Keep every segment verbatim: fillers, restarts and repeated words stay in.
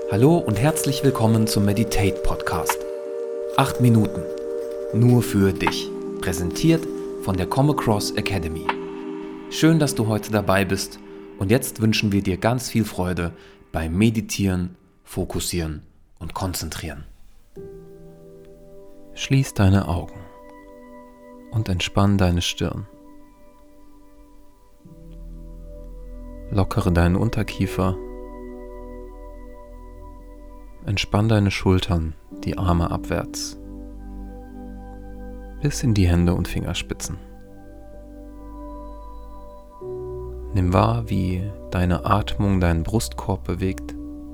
Hallo und herzlich willkommen zum Meditate Podcast. Acht Minuten, nur für dich. Präsentiert von der Come Across Academy. Schön, dass du heute dabei bist und jetzt wünschen wir dir ganz viel Freude beim Meditieren, Fokussieren und Konzentrieren. Schließ deine Augen und entspann deine Stirn. Lockere deinen Unterkiefer. Entspann deine Schultern, die Arme abwärts, bis in die Hände und Fingerspitzen. Nimm wahr, wie deine Atmung deinen Brustkorb bewegt.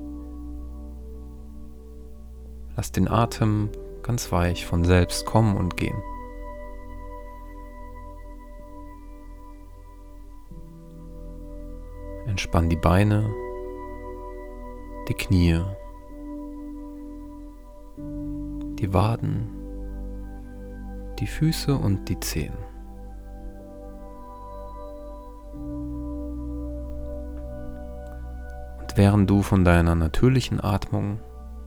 Lass den Atem ganz weich von selbst kommen und gehen. Entspann die Beine, die Knie, die Waden, die Füße und die Zehen. Und während du von deiner natürlichen Atmung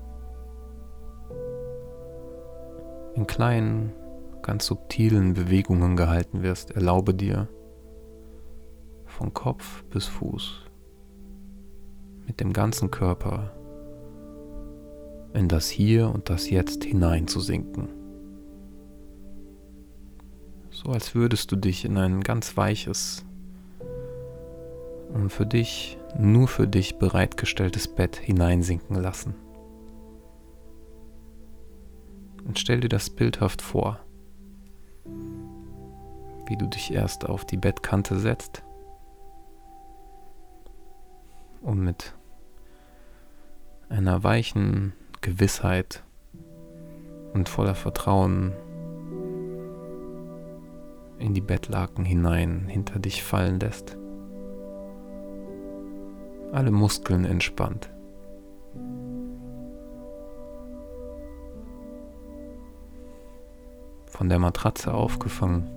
in kleinen, ganz subtilen Bewegungen gehalten wirst, erlaube dir, von Kopf bis Fuß mit dem ganzen Körper in das Hier und das Jetzt hineinzusinken. So als würdest du dich in ein ganz weiches und für dich, nur für dich bereitgestelltes Bett hineinsinken lassen. Und stell dir das bildhaft vor, wie du dich erst auf die Bettkante setzt und mit einer weichen Gewissheit und voller Vertrauen in die Bettlaken hinein hinter dich fallen lässt. Alle Muskeln entspannt. Von der Matratze aufgefangen.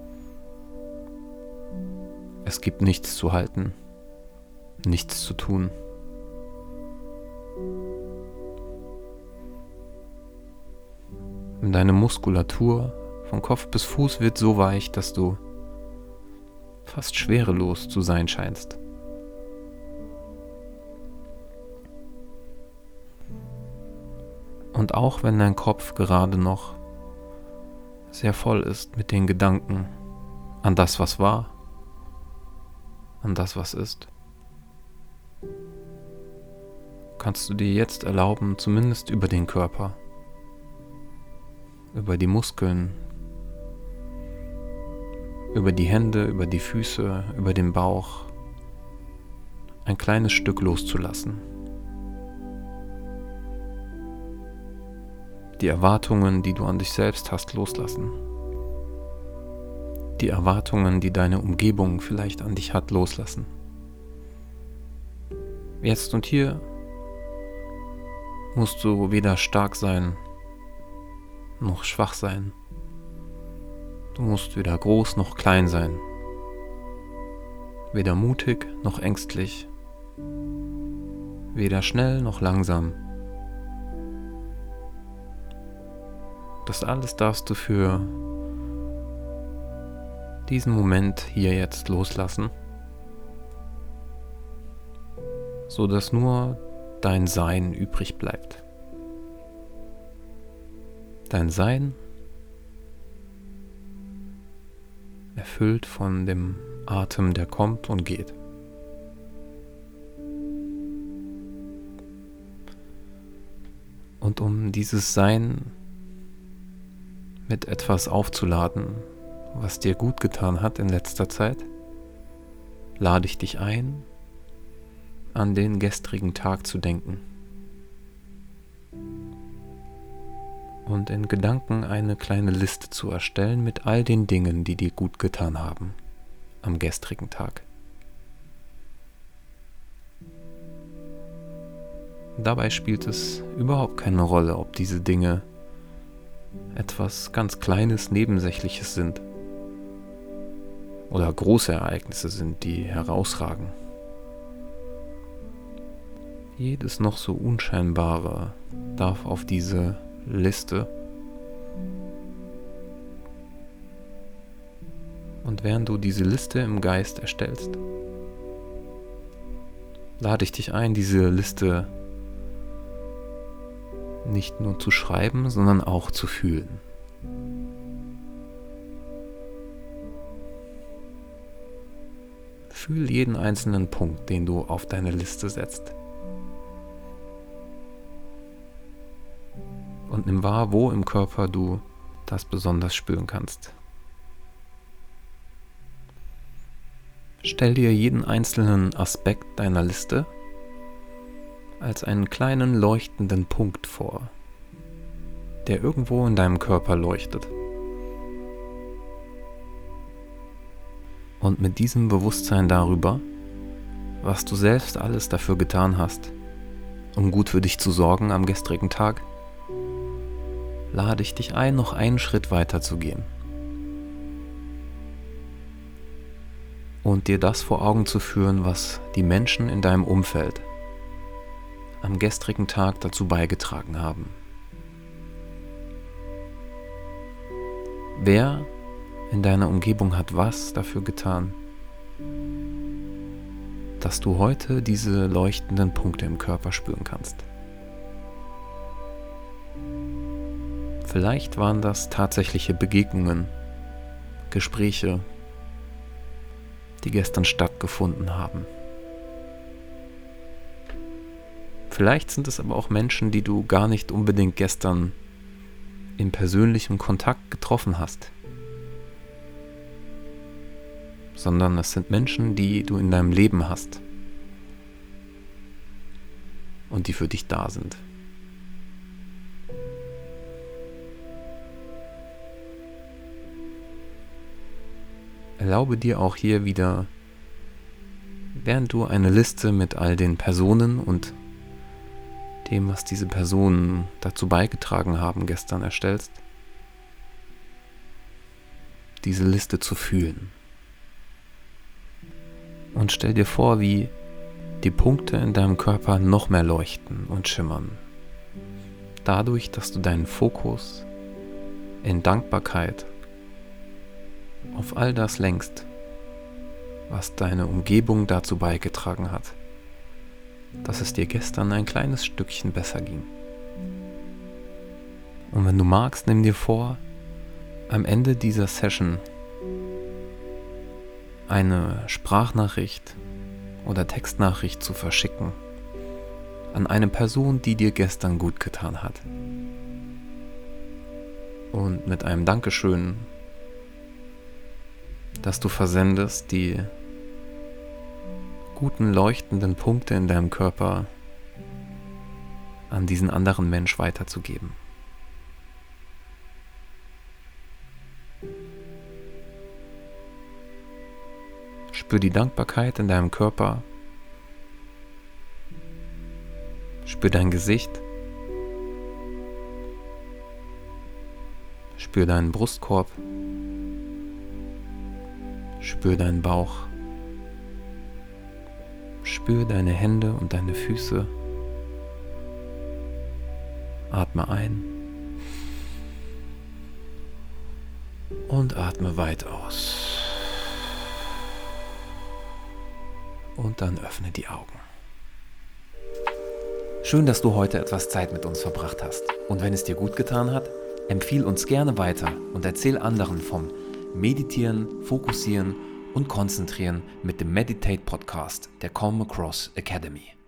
Es gibt nichts zu halten, nichts zu tun. Deine Muskulatur von Kopf bis Fuß wird so weich, dass du fast schwerelos zu sein scheinst. Und auch wenn dein Kopf gerade noch sehr voll ist mit den Gedanken an das, was war, an das, was ist, kannst du dir jetzt erlauben, zumindest über den Körper, über die Muskeln, über die Hände, über die Füße, über den Bauch, ein kleines Stück loszulassen. Die Erwartungen, die du an dich selbst hast, loslassen. Die Erwartungen, die deine Umgebung vielleicht an dich hat, loslassen. Jetzt und hier musst du weder stark sein, noch schwach sein. Du musst weder groß noch klein sein, weder mutig noch ängstlich, weder schnell noch langsam. Das alles darfst du für diesen Moment hier jetzt loslassen, so dass nur dein Sein übrig bleibt. Dein Sein, erfüllt von dem Atem, der kommt und geht. Und um dieses Sein mit etwas aufzuladen, was dir gut getan hat in letzter Zeit, lade ich dich ein, an den gestrigen Tag zu denken. Und in Gedanken eine kleine Liste zu erstellen mit all den Dingen, die dir gut getan haben am gestrigen Tag. Dabei spielt es überhaupt keine Rolle, ob diese Dinge etwas ganz Kleines, Nebensächliches sind oder große Ereignisse sind, die herausragen. Jedes noch so Unscheinbare darf auf diese Liste. Und während du diese Liste im Geist erstellst, lade ich dich ein, diese Liste nicht nur zu schreiben, sondern auch zu fühlen. Fühl jeden einzelnen Punkt, den du auf deine Liste setzt. Und nimm wahr, wo im Körper du das besonders spüren kannst. Stell dir jeden einzelnen Aspekt deiner Liste als einen kleinen leuchtenden Punkt vor, der irgendwo in deinem Körper leuchtet. Und mit diesem Bewusstsein darüber, was du selbst alles dafür getan hast, um gut für dich zu sorgen am gestrigen Tag, lade ich dich ein, noch einen Schritt weiter zu gehen. Und dir das vor Augen zu führen, was die Menschen in deinem Umfeld am gestrigen Tag dazu beigetragen haben. Wer in deiner Umgebung hat was dafür getan, dass du heute diese leuchtenden Punkte im Körper spüren kannst? Vielleicht waren das tatsächliche Begegnungen, Gespräche, die gestern stattgefunden haben. Vielleicht sind es aber auch Menschen, die du gar nicht unbedingt gestern in persönlichem Kontakt getroffen hast, sondern es sind Menschen, die du in deinem Leben hast und die für dich da sind. Erlaube dir auch hier wieder, während du eine Liste mit all den Personen und dem, was diese Personen dazu beigetragen haben, gestern erstellst, diese Liste zu fühlen. Und stell dir vor, wie die Punkte in deinem Körper noch mehr leuchten und schimmern. Dadurch, dass du deinen Fokus in Dankbarkeit auf all das lenkst, was deine Umgebung dazu beigetragen hat, dass es dir gestern ein kleines Stückchen besser ging. Und wenn du magst, nimm dir vor, am Ende dieser Session eine Sprachnachricht oder Textnachricht zu verschicken an eine Person, die dir gestern gut getan hat. Und mit einem Dankeschön, das du versendest, die guten leuchtenden Punkte in deinem Körper an diesen anderen Mensch weiterzugeben. Spür die Dankbarkeit in deinem Körper. Spür dein Gesicht. Spür deinen Brustkorb. Spür deinen Bauch. Spür deine Hände und deine Füße. Atme ein und atme weit aus. Und dann öffne die Augen. Schön, dass du heute etwas Zeit mit uns verbracht hast. Und wenn es dir gut getan hat, empfiehl uns gerne weiter und erzähl anderen vom Meditieren, Fokussieren und Konzentrieren mit dem Meditate Podcast der Come Across Academy.